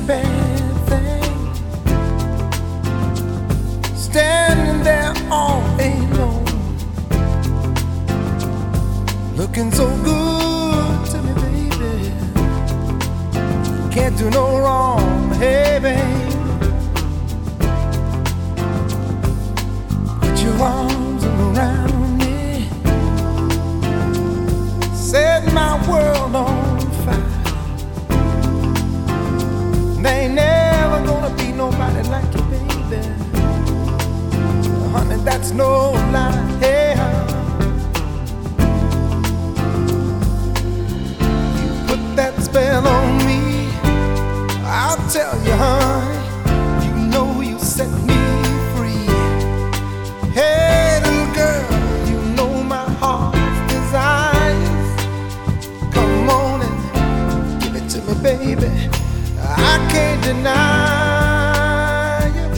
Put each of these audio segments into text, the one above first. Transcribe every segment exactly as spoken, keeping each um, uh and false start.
bad thing. Standing there all alone, looking so good to me, baby. Can't do no wrong, hey, babe. Put your arms around me, set my world on fire. There ain't never gonna be nobody like you, baby. Honey, that's no lie, hey, you put that spell on me, I'll tell you, honey, you know you set me free. Hey, little girl, you know my heart's desires. Come on and give it to me, baby. I can't deny you.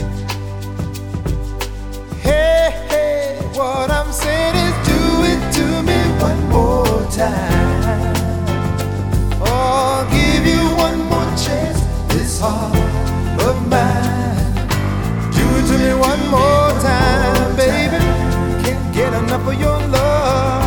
Hey, hey, what I'm saying is do it to me one more time. Oh, I'll give you one more chance, this heart of mine. Do it to me one more time, baby. Can't get enough of your love.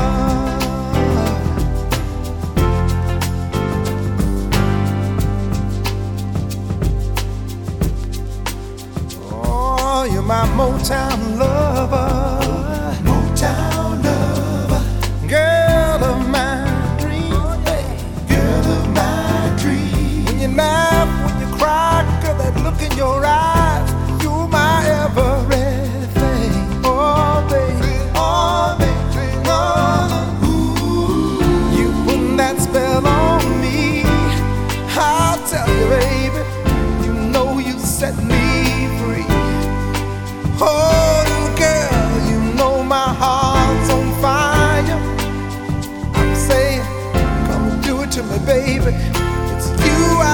You're my Motown lover, Motown lover, girl of my dreams, hey. Girl of my dreams. When you laugh, when you cry, girl, that look in your eyes, you're my everything. Oh, baby, oh, baby, oh, ooh. You put that spell on me, I'll tell you, baby, you know you set me free. Oh, little girl, you know my heart's on fire. I'm saying, come and do it to me, baby. It's you I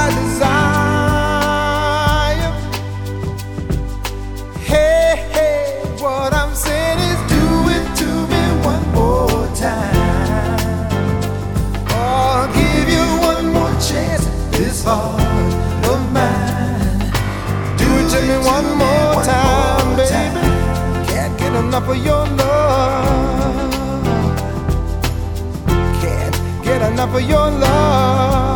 desire. Hey, hey, what I'm saying is do it to me one more time. Oh, I'll give you one more chance, this heart of mine. Do it to me one more time, baby. Can't get enough of your love. Can't get enough of your love.